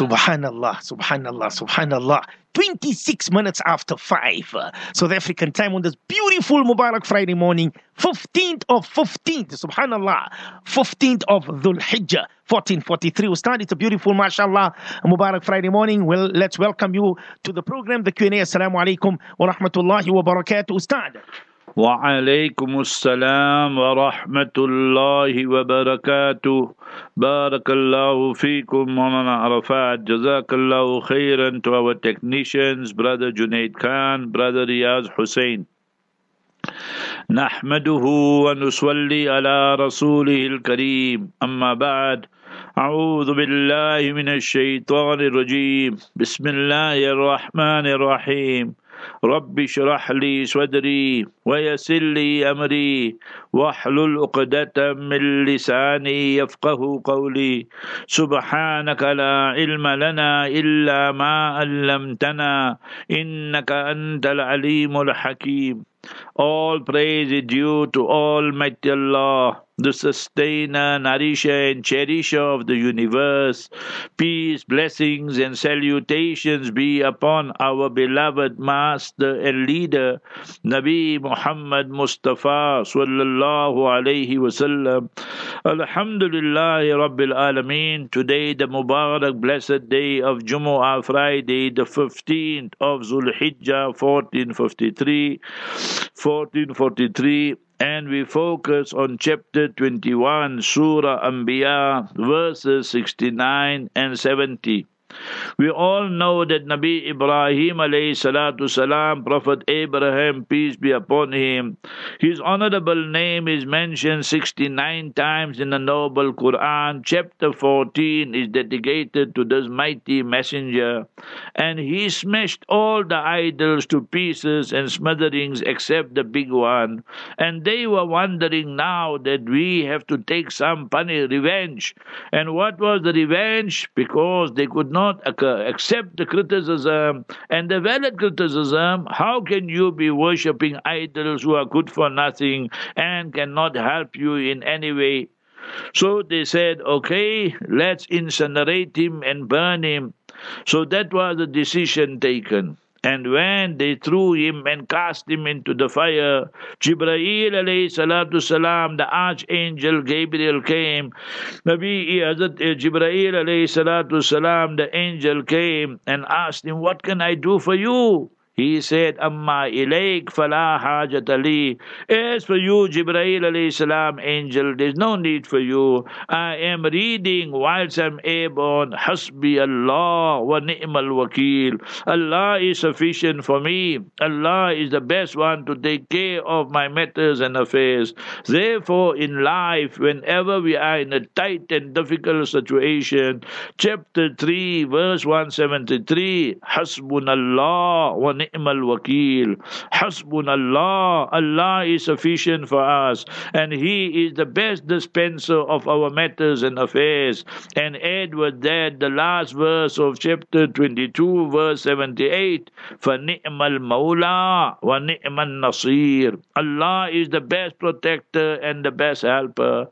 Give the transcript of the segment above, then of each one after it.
Subhanallah, subhanallah, subhanallah. 26 minutes after 5, South African time on this beautiful Mubarak Friday morning, 15th, subhanallah, 15th of Dhul Hijjah, 1443. Ustad, it's a beautiful, mashallah, Mubarak Friday morning. Well, let's welcome you to the program, the Q&A. Assalamu alaikum wa rahmatullahi wa barakatuh. Ustad. وعليكم السلام ورحمة الله وبركاته. بارك الله فيكم مولانا Arafat. جزاك الله خيرا. To our technicians, brother Junaid Khan, brother Riyaz Hussein. نحمده ونصلي على رسوله الكريم. أما بعد، أعوذ بالله من الشيطان الرجيم. بسم الله الرحمن الرحيم. رب اشرح لي صدري ويسر لي أمري واحلل عقدة من لساني يفقه قولي. سبحانك لا علم لنا إلا ما علمتنا إنك أنت العليم الحكيم. All praise is due to Almighty Allah, the sustainer, nourisher and cherisher of the universe. Peace, blessings and salutations be upon our beloved master and leader, Nabi Muhammad Mustafa sallallahu alayhi wasallam. Alhamdulillah Rabbil Alameen. Today the Mubarak blessed day of Jumu'ah, Friday the 15th of Zulhijjah 1443, and we focus on chapter 21, Surah Anbiya, verses 69 and 70. We all know that Nabi Ibrahim alayhi salatu salam, Prophet Abraham, peace be upon him, his honorable name is mentioned 69 times in the noble Quran. Chapter 14 is dedicated to this mighty messenger, and he smashed all the idols to pieces and smatterings except the big one. And they were wondering now that we have to take some revenge. And what was the revenge? Because they could not accept the criticism, and the valid criticism. How can you be worshipping idols who are good for nothing and cannot help you in any way? So they said, okay, let's incinerate him and burn him. So that was the decision taken. And when they threw him and cast him into the fire, Jibreel alayhi salatu salam, the archangel Gabriel came. Jibreel alayhi salatu salam, the angel came and asked him, what can I do for you? He said, Amma ilayk fala hajata li. As for you, Jibreel alayhi salam, angel, there's no need for you. I am reading whilst I'm airborne, Hasbi Allah wa ni'mal wakil. Allah is sufficient for me. Allah is the best one to take care of my matters and affairs. Therefore, in life, whenever we are in a tight and difficult situation, chapter 3, verse 173, Hasbunallah wa ni'mal wakil. Hasbunallah, Allah is sufficient for us, and He is the best dispenser of our matters and affairs. And add with that the last verse of chapter 22, verse 78, for ni'mal mawla wa ni'mal nasir. Allah is the best protector and the best helper.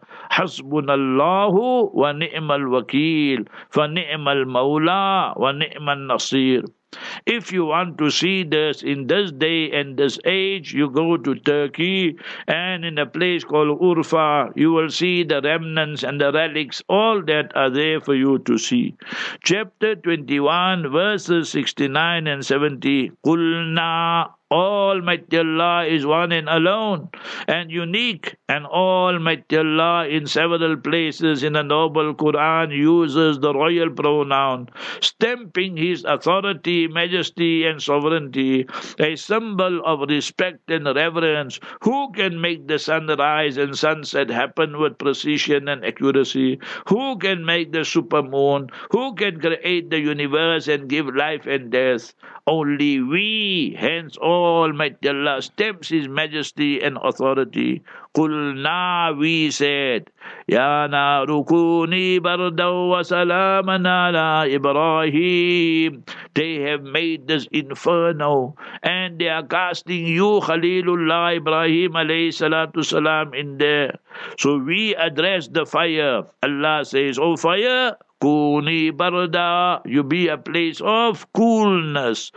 Hasbunallahu wa ni'mal wakil, for ni'mal mawla wa ni'mal nasir. If you want to see this in this day and this age, you go to Turkey, and in a place called Urfa, you will see the remnants and the relics, all that are there for you to see. Chapter 21, verses 69 and 70. Qulna, Almighty Allah is one and alone and unique, and Almighty Allah in several places in the noble Quran uses the royal pronoun, stamping His authority, majesty and sovereignty, a symbol of respect and reverence. Who can make the sunrise and sunset happen with precision and accuracy? Who can make the supermoon? Who can create the universe and give life and death? Only we, hence Almighty Allah stamps His majesty and authority. Qulna, we said, Ya naru kuni bardaw wa salaman ala Ibrahim. They have made this inferno, and they are casting you, Khalilullah Ibrahim alayhi salatu salam, in there. So we address the fire. Allah says, O fire, Kuni barda, you be a place of coolness.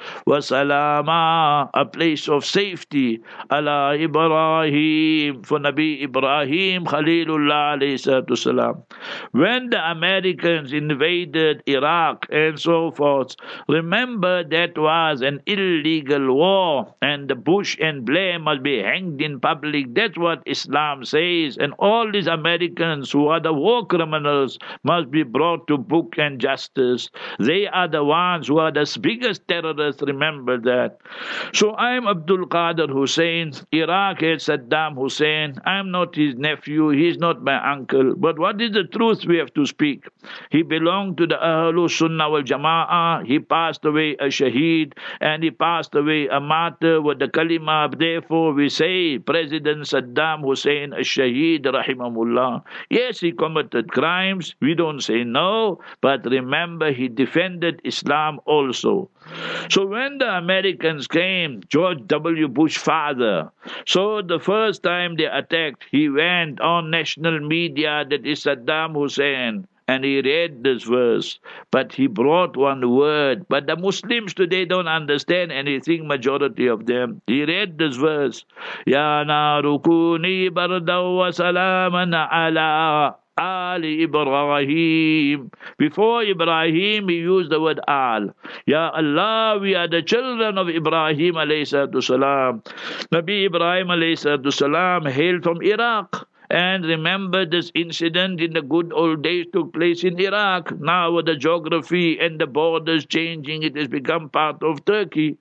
Wasalama, a place of safety. Ala Ibrahim, for Nabi Ibrahim, Khalilullah alayhi salatu salam. When the Americans invaded Iraq and so forth, remember that was an illegal war, and the Bush and Blair must be hanged in public. That's what Islam says. And all these Americans who are the war criminals must be brought to book and justice. They are the ones who are the biggest terrorists. Remember that. So I'm Abdul Qadir Hussein. Iraq had Saddam Hussein. I'm not his nephew. He's not my uncle. But what is the truth we have to speak? He belonged to the Ahlul Sunnah wal Jama'ah. He passed away a shaheed, and he passed away a martyr with the kalima. Therefore, we say President Saddam Hussein a shaheed, rahimahullah. Yes, he committed crimes. We don't say no, but remember, he defended Islam also. So when the Americans came, George W. Bush father, so the first time they attacked, he went on national media, that is Saddam Hussein, and he read this verse, but he brought one word. But the Muslims today don't understand anything, majority of them. He read this verse, Ya narukuni bardaw wa salaman ala Ali Ibrahim. Before Ibrahim, he used the word Al. Ya Allah, we are the children of Ibrahim alayhi salatu salam. Nabi Ibrahim alayhi salatu salam hailed from Iraq. And remember, this incident in the good old days took place in Iraq. Now with the geography and the borders changing, it has become part of Turkey.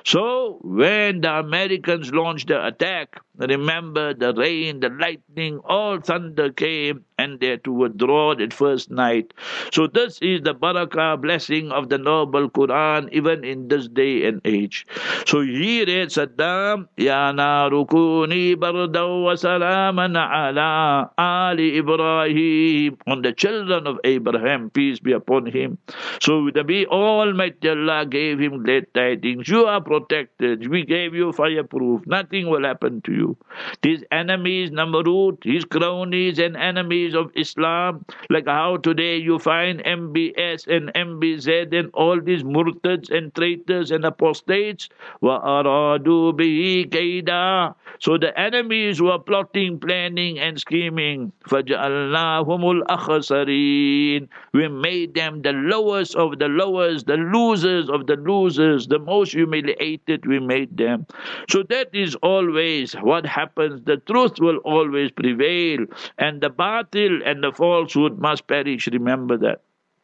So when the Americans launched the attack, remember the rain, the lightning, all thunder came, and they had to withdraw that first night. So this is the barakah, blessing of the noble Quran, even in this day and age. So he read Saddam, Ya narukuni bardaw wa salaman ala Ali Ibrahim, on the children of Abraham, peace be upon him. So the Almighty Allah gave him glad tidings. You are protected. We gave you fireproof. Nothing will happen to you. These enemies, Namrud, his cronies and enemies of Islam, like how today you find MBS and MBZ and all these murtads and traitors and apostates, وَأَرَادُوا بِهِ كَيْدًا. So the enemies who are plotting, planning and scheming, فَجَعَلْنَاهُمُ الْأَخْسَرِينَ. We made them the lowest of the lowest, the losers of the losers, the most humiliated we made them. So that is always what happens. The truth will always prevail, and the batil and the falsehood must perish. Remember that.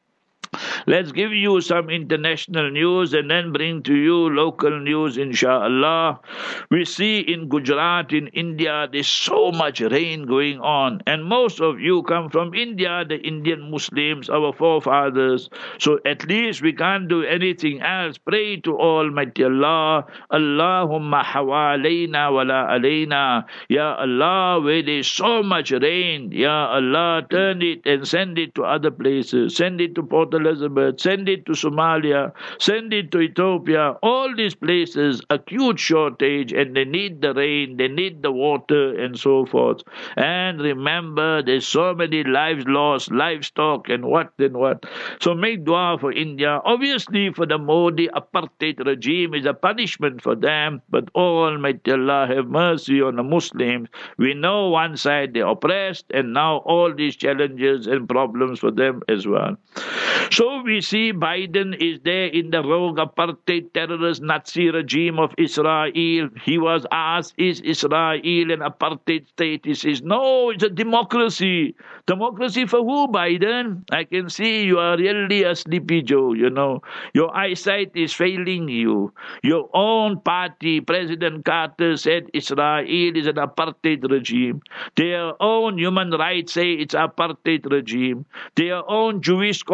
Let's give you some international news and then bring to you local news, inshallah. We see in Gujarat, in India, there's so much rain going on. And most of you come from India, the Indian Muslims, our forefathers. So at least we can't do anything else. Pray to Almighty Allah. Allahumma hawalayna wala alayna. Ya Allah, where there's so much rain, Ya Allah, turn it and send it to other places. Send it to Port Elizabeth, send it to Somalia, send it to Ethiopia, all these places, acute shortage, and they need the rain, they need the water, and so forth. And remember, there's so many lives lost, livestock, and what. So make dua for India. Obviously, for the Modi apartheid regime is a punishment for them, but Almighty Allah have mercy on the Muslims. We know one side they're oppressed, and now all these challenges and problems for them as well. So we see Biden is there in the rogue apartheid terrorist Nazi regime of Israel. He was asked, is Israel an apartheid state? He says, no, it's a democracy. Democracy for who, Biden? I can see you are really a sleepy Joe, you know. Your eyesight is failing you. Your own party, President Carter, said Israel is an apartheid regime. Their own human rights say it's apartheid regime. Their own Jewish scholars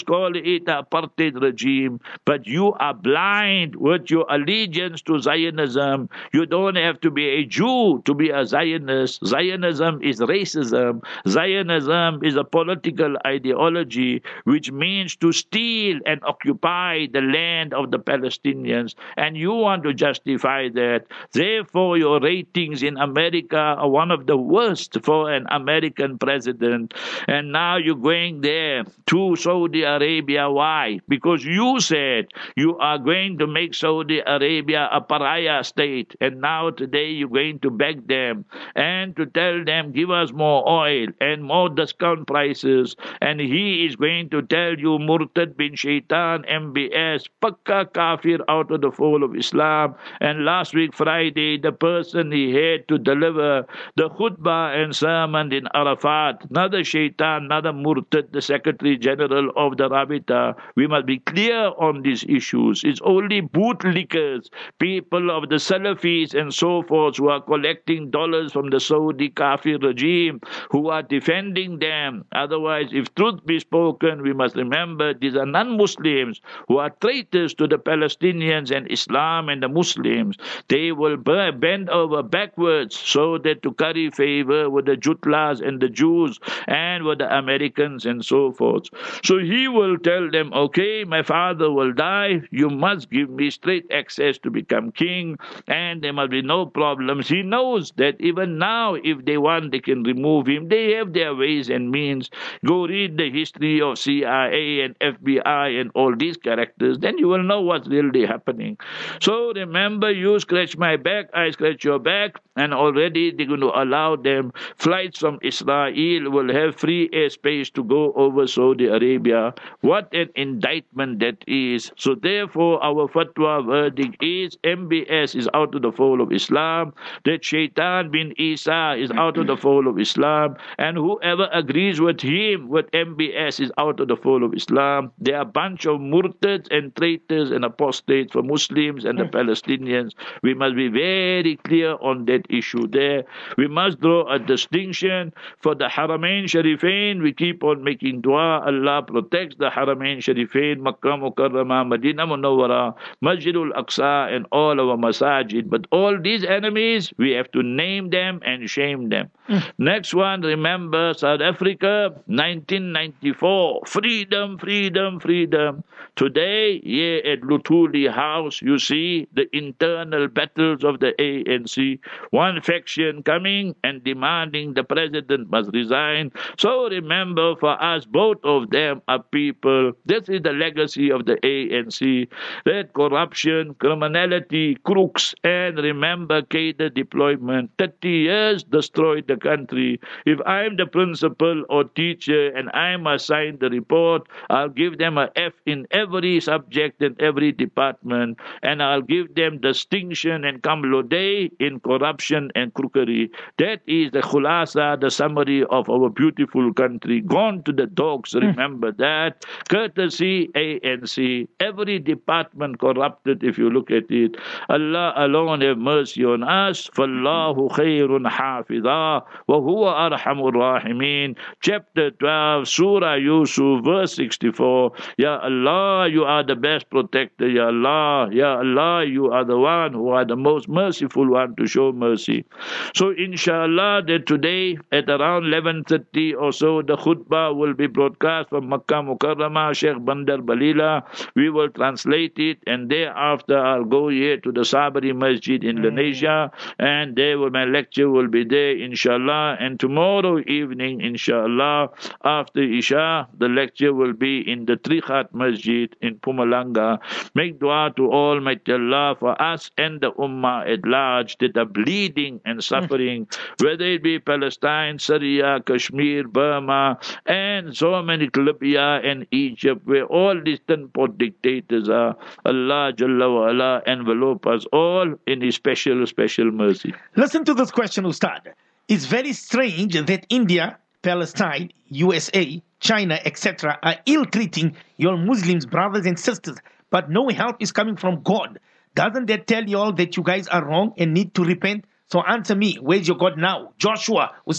call it apartheid regime, but you are blind with your allegiance to Zionism. You don't have to be a Jew to be a Zionist. Zionism is racism. Zionism is a political ideology which means to steal and occupy the land of the Palestinians, and you want to justify that. Therefore, your ratings in America are one of the worst for an American president. And now you're going there to Saudi Arabia. Why? Because you said you are going to make Saudi Arabia a pariah state, and now today you're going to beg them and to tell them, give us more oil and more discount prices. And he is going to tell you, Murtad bin Shaitan, MBS, Pakka Kafir, out of the fold of Islam. And last week, Friday, the person he had to deliver the khutbah and sermon in Arafat, another Shaitan, another Murtad, the Secretary General of the Rabita. We must be clear on these issues. It's only bootlickers, people of the Salafis and so forth, who are collecting dollars from the Saudi Kafir regime, who are defending them. Otherwise, if truth be spoken, we must remember these are non-Muslims who are traitors to the Palestinians and Islam and the Muslims. They will bend over backwards so that to curry favor with the Jutlas and the Jews and with the Americans and so forth. So he will tell them, okay, my father will die, you must give me straight access to become king, and there must be no problems. He knows that even now, if they want, they can remove him. They have their ways and means. Go read the history of CIA and FBI and all these characters, then you will know what's really happening. So remember, you scratch my back, I scratch your back, and already they're going to allow them. Flights from Israel will have free airspace to go over Saudi Arabia. What an indictment that is. So therefore, our fatwa verdict is MBS is out of the fold of Islam, that Shaitan bin Isa is out of the fold of Islam, and whoever agrees with him, with MBS, is out of the fold of Islam. They are a bunch of murtads and traitors and apostates for Muslims and the Palestinians. We must be very clear on that issue there. We must draw a distinction for the Haramain Sharifain. We keep on making dua. Allah protects the Haramain Sharifain, Makkah Mukarramah, Madinah Munawwara, Masjidul Aqsa, and all our masajid. But all these enemies, we have to name them and shame them. Next one, remember South Africa, 1994. Freedom, freedom, freedom. Today, here at Luthuli House, you see the internal battles of the ANC. One faction coming and demanding the president must resign. So remember, for us, both of them are people. This is the legacy of the ANC. That corruption, criminality, crooks, and remember cadre deployment. 30 years destroyed the country. If I'm the principal or teacher and I'm assigned the report, I'll give them a F in every subject and every department, and I'll give them distinction and kamlode in corruption and crookery. That is the khulasa, the summary of our beautiful country. Gone to the dogs, remember that. Courtesy ANC. Every department corrupted, if you look at it. Allah alone have mercy on us. Fallahu khayrun hafidha wa huwa arhamur rahimin. Chapter 12, Surah Yusuf, verse 64. Ya Allah, you are the best protector. Ya Allah, Ya Allah, you are the one who are the most merciful one to show mercy. So inshallah that today at around 11:30 or so, the khutbah will be broadcast from Makkah Mukarramah, Sheikh Bandar Balila. We will translate it, and thereafter I'll go here to the Sabri Masjid in Indonesia, and there my lecture will be there inshallah. And tomorrow evening inshallah, after Isha, the lecture will be in the Trikhat Masjid in Pumalanga. Make dua to Almighty Allah for us and the Ummah at large that are bleeding and suffering, whether it be Palestine, Syria, Kashmir, Burma, and so many, Libya and Egypt, where all these 10-pot dictators are. Allah Jalla wa Ala envelope us all in His special, special mercy. Listen to this question, Ustad. It's very strange that India, Palestine, USA, China, etc. are ill-treating your Muslims, brothers and sisters, but no help is coming from God. Doesn't that tell you all that you guys are wrong and need to repent? So answer me, where's your God now? Joshua, Ustad.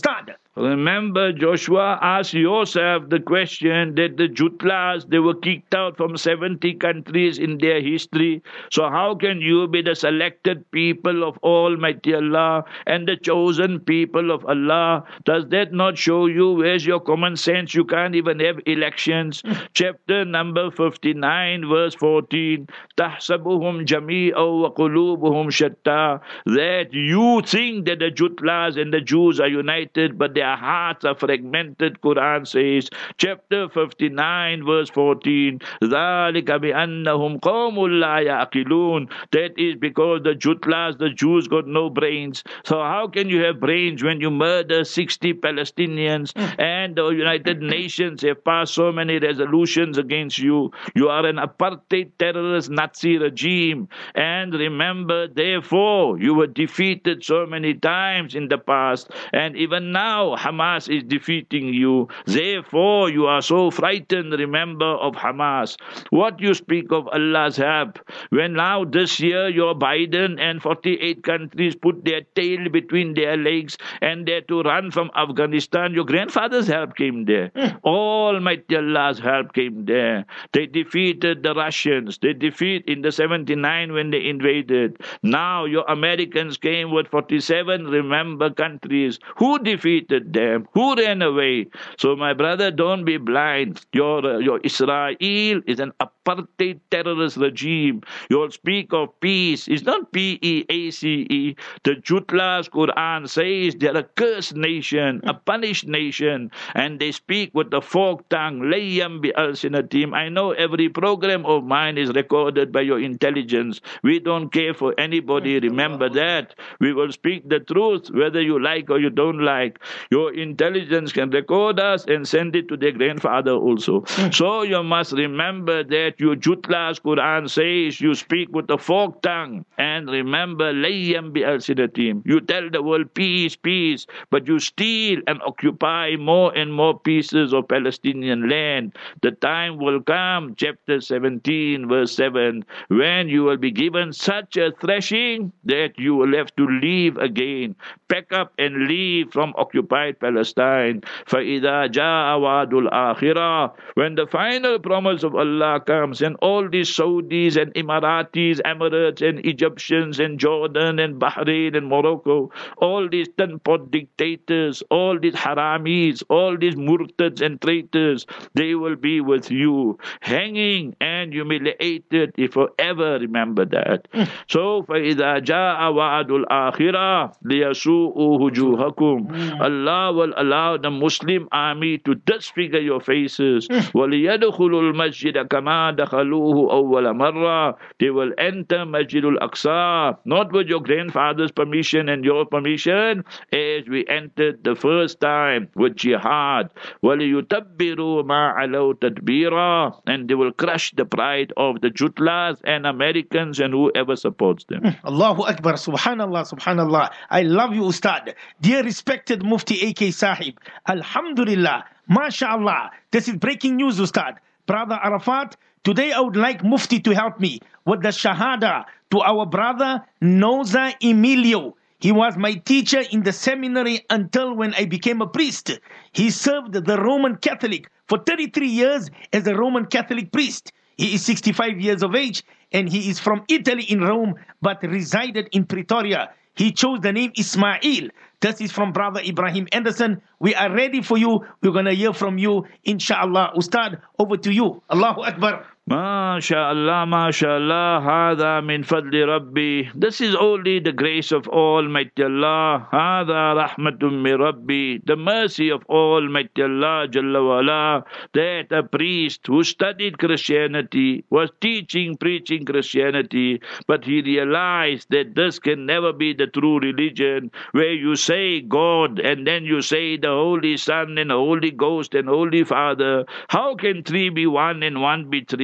Remember, Joshua, ask yourself the question that the Jutlas, they were kicked out from 70 countries in their history. So how can you be the selected people of Almighty Allah and the chosen people of Allah? Does that not show you where's your common sense? You can't even have elections. Chapter number 59, verse 14. تَحْسَبُهُمْ جَمِيعًا وَقُلُوبُهُمْ شَتَّى. That you think that the Jutlas and the Jews are united, but their hearts are fragmented, Quran says. Chapter 59, verse 14. ذَلِكَ بِأَنَّهُمْ قَوْمٌ لَا يَعْقِلُونَ. That is because the Jutlas, the Jews, got no brains. So how can you have brains when you murder 60 Palestinians and the United Nations have passed so many resolutions against you? You are an apartheid terrorist Nazi regime. And remember, therefore, you were defeated so many times in the past. And even now, Hamas is defeating you. Therefore, you are so frightened, remember, of Hamas. What you speak of Allah's help, when now this year your Biden and 48 countries put their tail between their legs and they're to run from Afghanistan, your grandfather's help came there. Almighty Allah's help came there. They defeated the Russians. They defeat in the 79 when they invaded. Now your Americans came with 47, remember, countries. Who defeated them? Who ran away? So my brother, don't be blind. Your Israel is an apartheid terrorist regime. You'll speak of peace. It's not P-E-A-C-E. The Jutlas Quran says they're a cursed nation, a punished nation, and they speak with the forked tongue. Layyam bi al-sinatim. I know every program of mine is recorded by your intelligence. We don't care for anybody. Remember that. We will speak the truth, whether you like or you don't like. Your intelligence can record us and send it to their grandfather also. So you must remember that your Jutlas Quran says you speak with a forked tongue. And remember, Layyam bi al-sinatim. You tell the world peace, peace, but you steal and occupy more and more pieces of Palestinian land. The time will come, chapter 17, verse 7, when you will be given such a thrashing that you will have to leave again. Pack up and leave from occupied Palestine. فَإِذَا جَاءَ وَعْدُ الْآخِرَةِ. When the final promise of Allah comes, and all these Saudis and Emiratis, Emirates and Egyptians and Jordan and Bahrain and Morocco, all these ten-pot dictators, all these haramis, all these murtads and traitors, they will be with you, hanging and humiliated if you ever remember that. So, فَإِذَا جَاءَ وَعْدُ الْآخِرَةِ لِيَسُوءُ وُجُوهَكُمْ. Allah will allow the Muslim army to disfigure your faces. وَلِيَدْخُلُوا الْمَسْجِدَ كَمَا دَخَلُوهُ أَوَّلَ مَرَّةٍ. They will enter Masjid al-Aqsa, not with your grandfather's permission and your permission, as we entered the first time with jihad. وَلِيُتَبِّرُوا مَا عَلَوْا تَدْبِيرًا. And they will crush the pride of the Jutlas and Americans and whoever supports them. Allahu Akbar, Subhanallah, Subhanallah. I love you, Ustad. Dear respected Mufti A.K. Sahib, Alhamdulillah, MashaAllah. This is breaking news, Ustad. Brother Arafat, today I would like Mufti to help me with the Shahada to our brother Noza Emilio. He was my teacher in the seminary until when I became a priest. He served the Roman Catholic for 33 years as a Roman Catholic priest. He is 65 years of age and he is from Italy in Rome but resided in Pretoria. He chose the name Ismail. This is from Brother Ibrahim Anderson. We are ready for you. We're going to hear from you, inshallah. Ustad, over to you. Allahu Akbar. MashaAllah, MashaAllah, Hada min fadli Rabbi. This is only the grace of Almighty Allah. Hada rahmatun min Rabbi. The mercy of Almighty Allah, Jalla wa'ala, that a priest who studied Christianity, was teaching, preaching Christianity, but he realized that this can never be the true religion, where you say God and then you say the Holy Son and the Holy Ghost and Holy Father. How can three be one and one be three?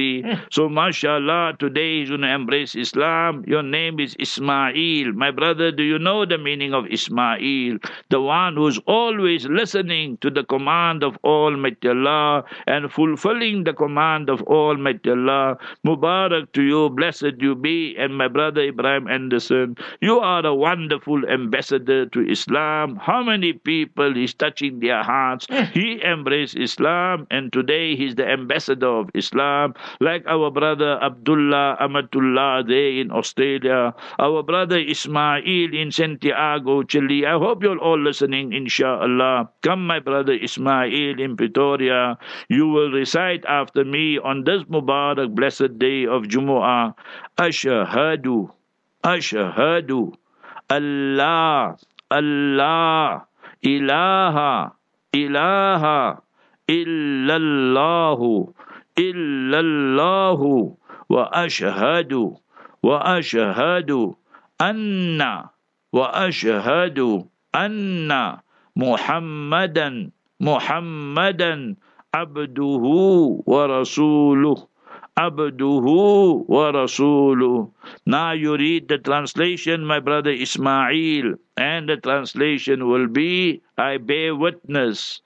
family. So mashallah, today he's going to embrace Islam. Your name is Ismail. My brother, do you know the meaning of Ismail? The one who's always listening to the command of Almighty Allah and fulfilling the command of Almighty Allah. Mubarak to you, blessed you be. And my brother Ibrahim Anderson, you are a wonderful ambassador to Islam. How many people he's touching their hearts? He embraced Islam, and today he's the ambassador of Islam. Like our brother Abdullah Amatullah there in Australia, our brother Ismail in Santiago, Chile. I hope you're all listening, inshallah. Come, my brother Ismail in Pretoria. You will recite after me on this Mubarak blessed day of Jumu'ah. Ashahadu, Ashahadu, Allah, Allah, ilaha, ilaha, illallahu, illallahu, wa ashhadu, anna, wa ashhadu, anna, Muhammadan, Muhammadan, abduhu wa rasuluh. Abduhu wa rasuluh. Now you read the translation, my brother Ismail, and the translation will be, I bear witness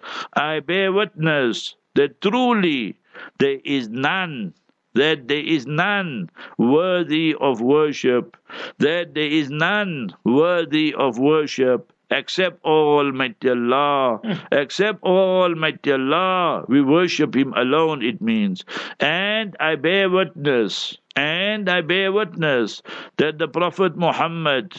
that truly there is none, that there is none worthy of worship, that there is none worthy of worship except Almighty Allah, except Almighty Allah. We worship Him alone, it means. And I bear witness, and I bear witness that the Prophet Muhammad,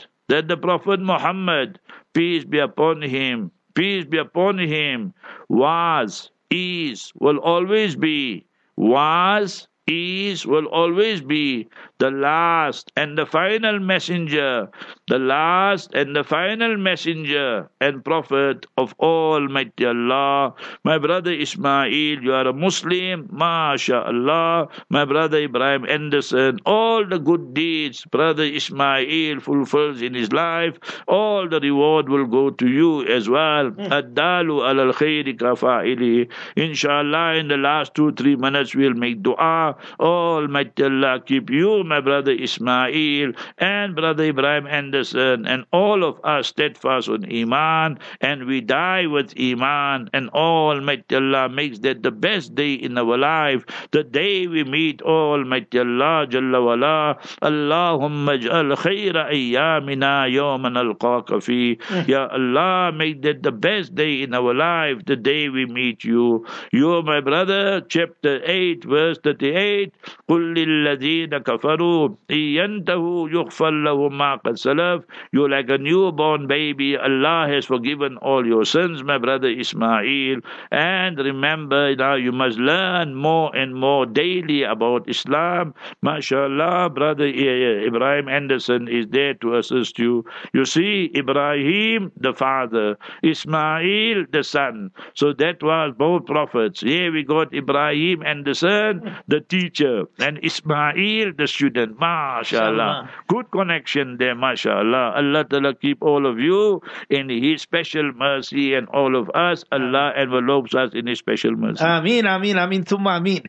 peace be upon him, peace be upon him, was, is, will always be, was, is, will always be the last and the final messenger, the last and the final messenger and prophet of Almighty Allah. My brother Ismail, you are a Muslim, MashaAllah. My brother Ibrahim Anderson, all the good deeds brother Ismail fulfills in his life, all the reward will go to you as well. Ad-dalu alal khayri kafa'ili. Inshallah, in the last 2-3 minutes we'll make dua. Almighty Allah keep you, my brother Ismail, and brother Ibrahim Anderson, and all of us steadfast on Iman, and we die with Iman, and Almighty Allah makes that the best day in our life, the day we meet Almighty Allah Jalla wala. Allahumma ij'al khayra ayyamina yawman alqaka fi. Ya Allah, make that the best day in our life, the day we meet you. You, my brother, chapter 8, verse 38, قُلْ لِلَّذِينَ كَفَرُوا إِيَّنْتَهُ يُغْفَرْ لَهُمْ مَا قَدْ سَلَفَ. You're like a newborn baby. Allah has forgiven all your sins, my brother Ismail. And remember, now you must learn more and more daily about Islam. MashaAllah, brother Ibrahim Anderson is there to assist you. You see, Ibrahim, the father, Ismail, the son. So that was both prophets. Here we got Ibrahim Anderson, the teacher, and Ismail, the student. MashaAllah. Good connection there, MashaAllah. Allah Ta'ala keep all of you in His special mercy, and all of us, Allah envelopes us in His special mercy. Ameen, Ameen, Ameen, Thumma Ameen.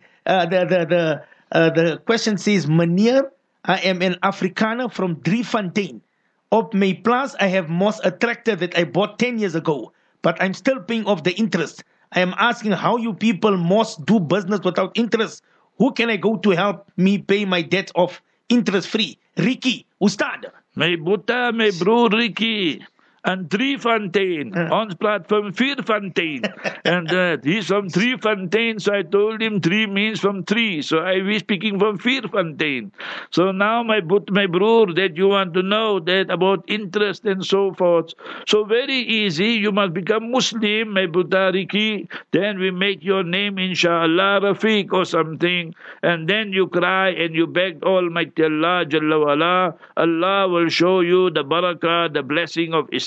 The question says, Meneer, I am an Afrikaner from Driefontein. Op my plaas, I have moss a tractor that I bought 10 years ago, but I'm still paying off the interest. I am asking how you people must do business without interest. Who can I go to help me pay my debt off interest free? Ricky, Ustad. My Buddha, my bro Ricky. And Driefontein. Ons praat from Vierfontein. And he's from Driefontein, so I told him 3 means from 3. So I was speaking from Vierfontein. So now my bro, that you want to know that about interest and so forth. So very easy, you must become Muslim, my Buddha Riki. Then we make your name, inshallah, Rafiq or something. And then you cry and you beg Almighty Allah, Jalla wala. Allah will show you the barakah, the blessing of Islam.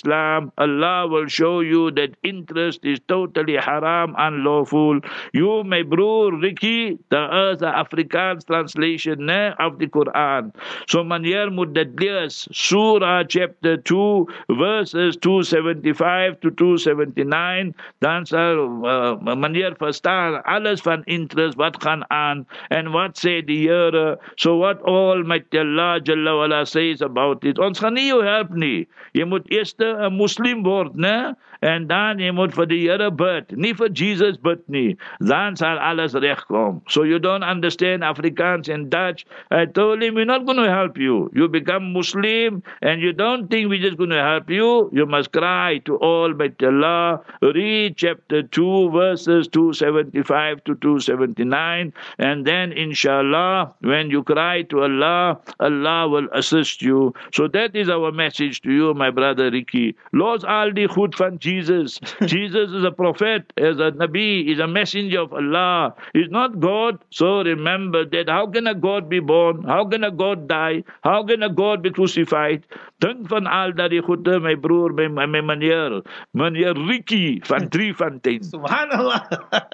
Islam, Allah will show you that interest is totally haram, unlawful. You, my bro, Ricky, the Afrikaans translation of the Quran. So meneer moet dit lees, Surah chapter 2, verses 275 to 279, dan sal meneer verstaan alles van interest wat gaan aan en wat sê die Here. So what Almighty Allah Jalla wala says about it. Ons gaan nie jou help nie. Jy moet eers 'n Muslim word, né? En dan jy moet vir die Here bid, nie vir Jesus bid nie. Dan sal alles regkom. So you don't understand Afrikaans and Dutch. I told him, we're not going to help you. You become Muslim and you don't think we're just going to help you. You must cry to Almighty Allah. Read chapter 2, verses 275 to 279. And then inshallah, when you cry to Allah, Allah will assist you. So that is our message to you, my brother Ricky. Los al die goed van Jesus. Jesus is a prophet, is a Nabi, is a messenger of Allah. He's not God. So remember that. How can a God be born? How can a God die? How can a God be crucified? Dink van al die goede, my broer, my meneer Ricky van Driefontein. Subhanallah.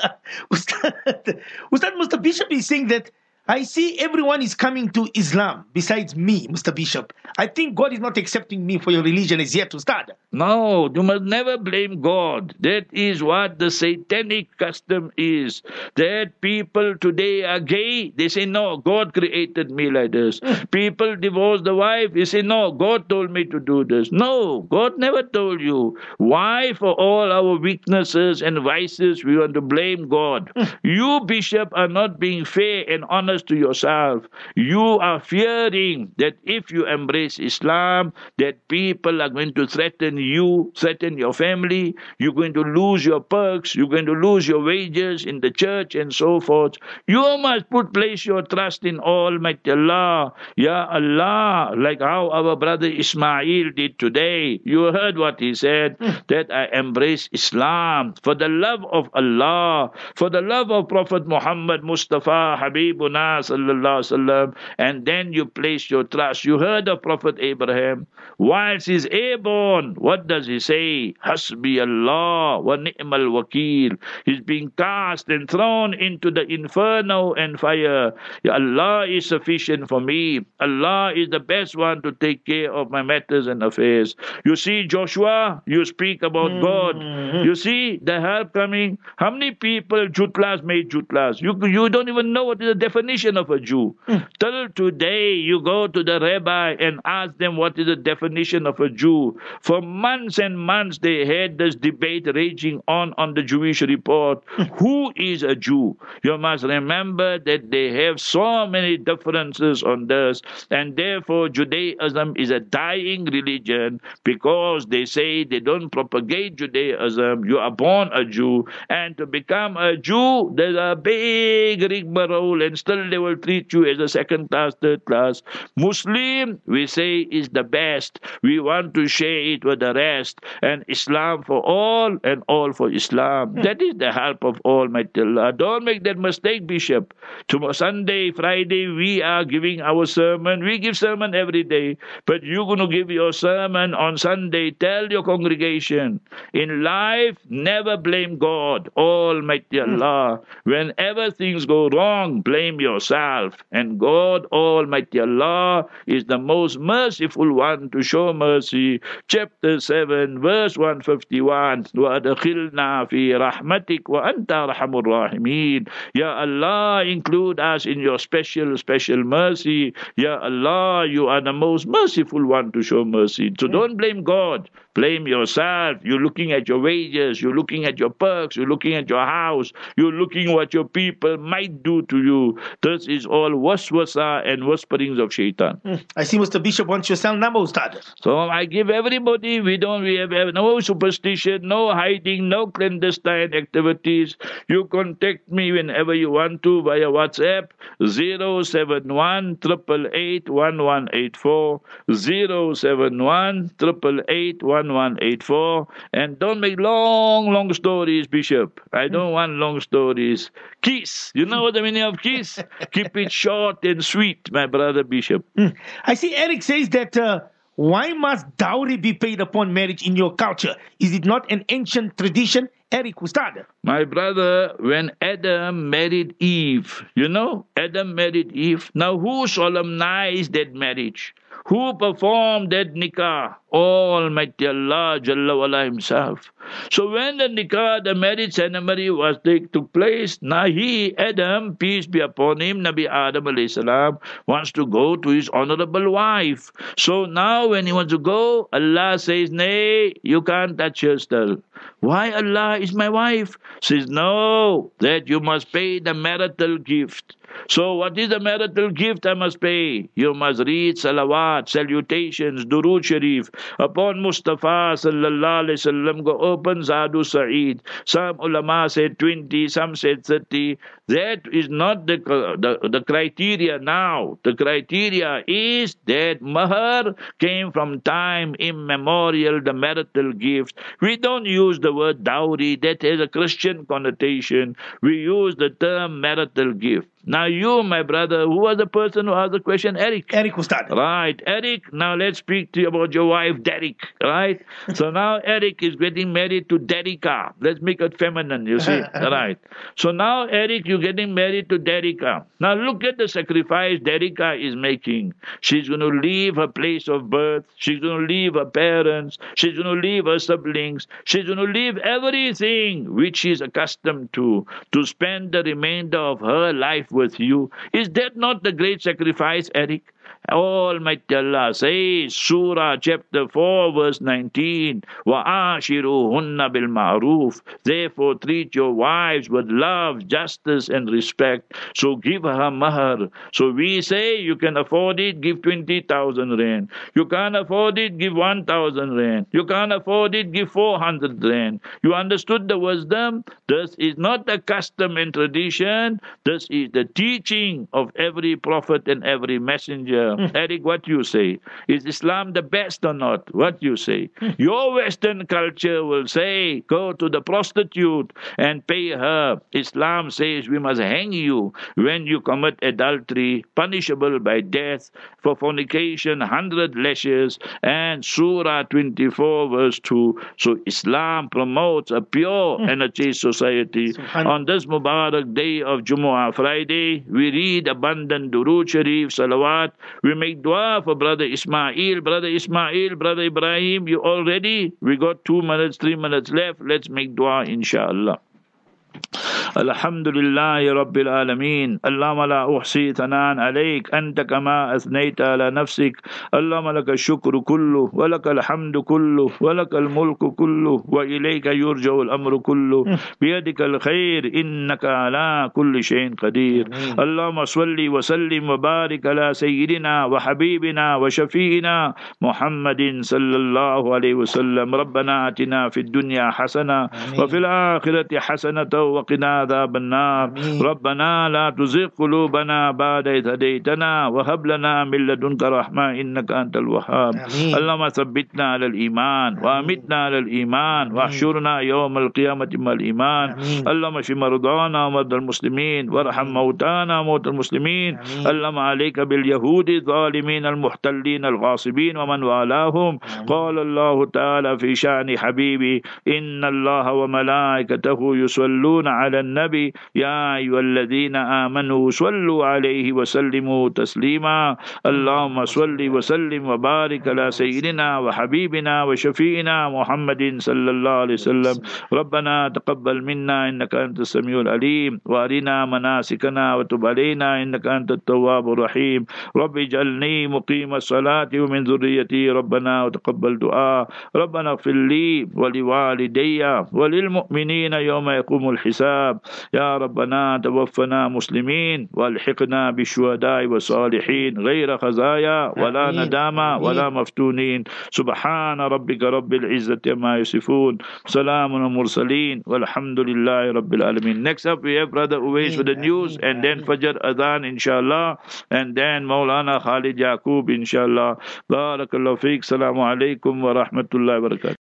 Ustad, Mr. Bishop is saying that I see everyone is coming to Islam besides me, Mr. Bishop. I think God is not accepting me for your religion as yet, Ustad. No, you must never blame God. That is what the satanic custom is. That people today are gay. They say, no, God created me like this. People divorce the wife. They say, no, God told me to do this. No, God never told you. Why, for all our weaknesses and vices, we want to blame God? You, Bishop, are not being fair and honest to yourself. You are fearing that if you embrace Islam, that people are going to threaten you, threaten your family. You're going to lose your perks. You're going to lose your wages in the church and so forth. You must place your trust in Almighty Allah. Ya Allah, like how our brother Ismail did today. You heard what he said, that I embrace Islam for the love of Allah, for the love of Prophet Muhammad Mustafa Habibuna sallallahu alaihi wasallam, and then you place your trust. You heard of Prophet Abraham. Whilst he's airborne, what does he say? Hasbi Allah wa ni'mal wakil. He's being cast and thrown into the inferno and fire. Ya Allah is sufficient for me. Allah is the best one to take care of my matters and affairs. You see, Joshua, you speak about God. You see the help coming. How many people Jutlas made Jutlas? You don't even know what is the definition of a Jew. Till today, you go to the rabbi and ask them what is the definition of a Jew. For months and months, they had this debate raging on the Jewish report. Who is a Jew? You must remember that they have so many differences on this, and therefore Judaism is a dying religion because they say they don't propagate Judaism. You are born a Jew, and to become a Jew, there's a big rigmarole, and still they will treat you as a second class, third class. Muslim, we say, is the best. We want to share it with the rest. And Islam for all and all for Islam. That is the help of Almighty Allah. Don't make that mistake, Bishop. Tomorrow, Sunday, Friday, we are giving our sermon. We give sermon every day. But you're going to give your sermon on Sunday. Tell your congregation, in life, never blame God, Almighty Allah. Whenever things go wrong, blame yourself. And God, Almighty Allah, is the most merciful one to show mercy. Chapter 7, verse 151. وَأَدْخِلْنَا فِي رَحْمَتِكَ وَأَنْتَ أَرْحَمُ الرَّاحِمِينَ. Ya Allah, include us in your special mercy. Ya Allah, you are the most merciful one to show mercy. So don't blame God. Blame yourself. You're looking at your wages. You're looking at your perks. You're looking at your house. You're looking what your people might do to you. This is all waswasa and whisperings of shaitan. I see Mr. Bishop wants your cell number, Ustad. So I give everybody, we have no superstition, no hiding, no clandestine activities. You contact me whenever you want to via WhatsApp 071 888 1184 071 888 1184. And don't make long stories, Bishop. I don't want long stories. Kiss. You know what the meaning of kiss? Keep it short and sweet, my brother Bishop. I see Eric says that Why must dowry be paid upon marriage in your culture? Is it not an ancient tradition? Eric Ustad. My brother, when Adam married Eve, Adam married Eve. Now, who solemnized that marriage? Who performed that nikah? Almighty Allah Jalla wala himself. So when the nikah, the marriage ceremony took place, now he, Adam, peace be upon him, Nabi Adam alayhi salam, wants to go to his honorable wife. So now when he wants to go, Allah says, nay, you can't touch her still. Why? Allah is my wife. Says, no, that you must pay the marital gift. So what is the marital gift I must pay? You must read salawat, salutations, durood sharif upon Mustafa sallallahu alaihi wasallam. Go open Zadu Sa'id. Some ulama said 20, some said 30. That is not the criteria now. The criteria is that mahar came from time immemorial, the marital gift. We don't use the word dowry. That has a Christian connotation. We use the term marital gift. Now you, my brother, who was the person who asked the question? Eric. Eric Ustad. Right. Eric, now let's speak to you about your wife, Derek. Right? So now Eric is getting married to Derika. Let's make it feminine, you see. Right. So now Eric, you're getting married to Derika. Now look at the sacrifice Derika is making. She's going to leave her place of birth. She's going to leave her parents. She's going to leave her siblings. She's going to leave everything which she's accustomed to spend the remainder of her life with you. Is that not the great sacrifice, Eric? Almighty Allah says, Surah chapter 4 verse 19, وَآشِرُوهُنَّ بِالْمَعْرُوفِ. Therefore treat your wives with love, justice and respect. So give her mahar. So we say you can afford it, give 20,000 rand. You can't afford it, give 1,000 rand. You can't afford it, give 400 rand. You understood the wisdom? This is not the custom and tradition. This is the teaching of every prophet and every messenger. Eric, what you say? Is Islam the best or not? What you say? Your Western culture will say, go to the prostitute and pay her. Islam says we must hang you when you commit adultery, punishable by death, for fornication, 100 lashes, and Surah 24 verse 2. So Islam promotes a pure and a chaste society. On this Mubarak day of Jumu'ah, Friday, we read abundant durood sharif, salawat. We make dua for Brother Ismail, Brother Ibrahim. You all ready? We got 2 minutes, 3 minutes left. Let's make dua, inshallah. الحمد لله رب العالمين اللهم لا أحصي ثناء عليك أنت كما أثنيت على نفسك اللهم لك الشكر كله ولك الحمد كله ولك الملك كله وإليك يرجع الأمر كله بيدك الخير إنك على كل شيء قدير اللهم صل وسلم وبارك على سيدنا وحبيبنا وشفينا محمد صلى الله عليه وسلم ربنا آتنا في الدنيا حسنة وفي الآخرة حسنة وقنا عذاب النار ربنا لا تزغ قلوبنا بعد إذ هديتنا وهب لنا من لدنك رحمة إنك أنت الوهاب اللهم ثبتنا على الإيمان وأمتنا على الإيمان واحشرنا يوم القيامة مع الإيمان اللهم اشف مرضانا ومرضى المسلمين وارحم موتانا وموتى المسلمين اللهم عليك باليهود الظالمين المحتلين الغاصبين ومن والاهم قال الله تعالى في شأن حبيبي إن الله وملائكته يصلون على النبي يا أيها الذين آمنوا صلوا عليه وسلموا تسليما اللهم صل وسلم وبارك على سيدنا وحبيبنا وشفينا محمد صلى الله عليه وسلم ربنا تقبل منا إنك أنت السميع العليم وأرنا مناسكنا وتب علينا إنك أنت التواب الرحيم رب اجعلني مقيم الصلاة ومن ذريتي ربنا وتقبل دعاء ربنا اغفر لي ولوالدي وللمؤمنين يوم يقوم الحساب يا ربنا توفنا مسلمين والحقنا بالشهداء والصالحين غير خزايا ولا ندامة ولا مفتونين سبحان ربك رب العزة ما يصفون سلام المرسلين والحمد لله رب العالمين. Next up we have Brother Uwais with the news and then Fajr Adhan inshallah and then Maulana Khalid Yaqub inshallah. Barakallahu feek. Assalamu alaikum wa rahmatullahi wa barakatuh.